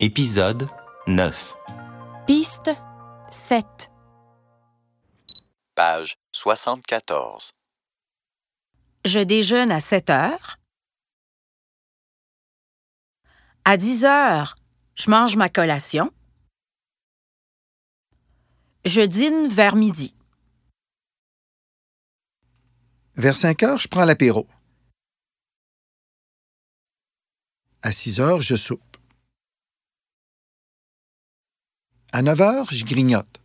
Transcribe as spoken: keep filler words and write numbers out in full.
Épisode neuf. Piste sept. Page soixante-quatorze. Je déjeune à sept heures. À dix heures, je mange ma collation. Je dîne vers midi. Vers cinq heures, je prends l'apéro. À six heures, je soupe. À neuf heures, je grignote.